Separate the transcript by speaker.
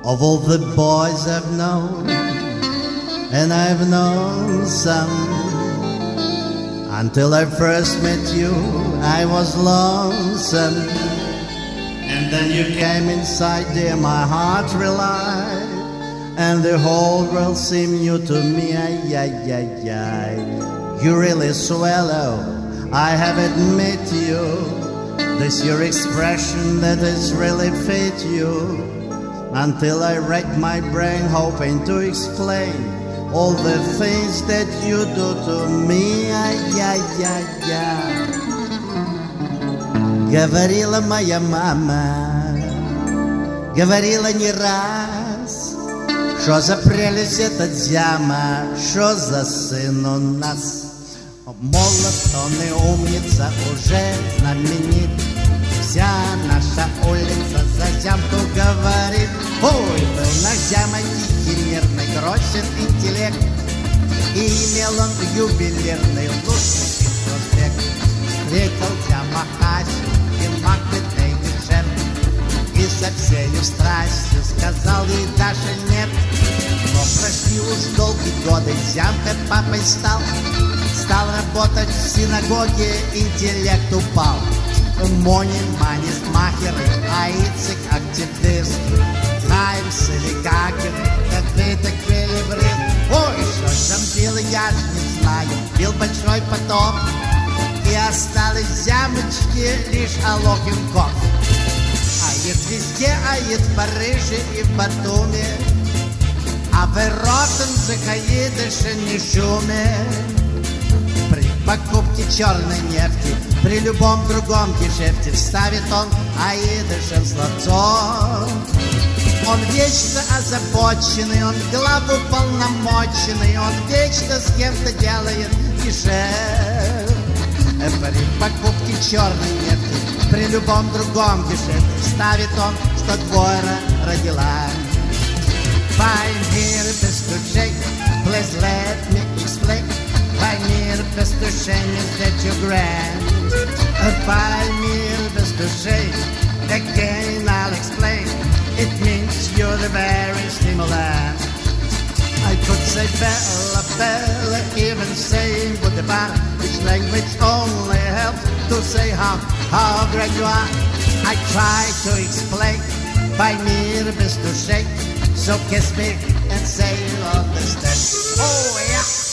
Speaker 1: Of all the boys I've known, and I've known some, until I first met you, I was lonesome. And then you came inside, dear, my heart relied, and the whole world seemed new to me. Ay, ay, ay, ay. You really swallow, I have admit you. This your expression that is really fit you. Until I racked my brain hoping to explain all the things that you do to me. Ай-яй-яй-яй. Говорила моя мама, говорила не раз, что за прелесть эта дяма, что за сын у нас. Молод он и умница, уже знаменит. Вся наша улица за зямку говорит. Ой, был наш зяма тихий, мирный, грозен интеллект. И имел он юбилейный лучший интеллект. Встретил зяма Асю и Магнитный джем. И со всею страстью сказал ей даже нет. Но прошли уж долгие годы, зямка папой стал. Стал работать в синагоге, интеллект упал. Монин, манис, махеры, а Ицек активист. Хайм, Силикакин, как ты так перебрит. Ой, что там было, я ж не знаю. Был большой потоп, и остались зямочки лишь Алохинков. Аид везде, аид в Париже и в Батуми, а в Ротенцехаидыше не шуме. При покупке черной нефти, при любом другом гешефте вставит он аидышев словцо. Он вечно озабоченный, он главу полномоченный, он вечно с кем-то делает гешефт. При покупке черной нефти, при любом другом гешефте вставит он, что двойра родила. Fine here, Mr. Jake, please let me explain. By mir bist du schön, is that you grand. By mir bist du schön, again I'll explain. It means you're the very stimulant. I could say Bella, Bella, even say goodbye, which language only helps to say how great you are. I try to explain, by mir bist du schön, so kiss me and say you'll understand. Oh yeah.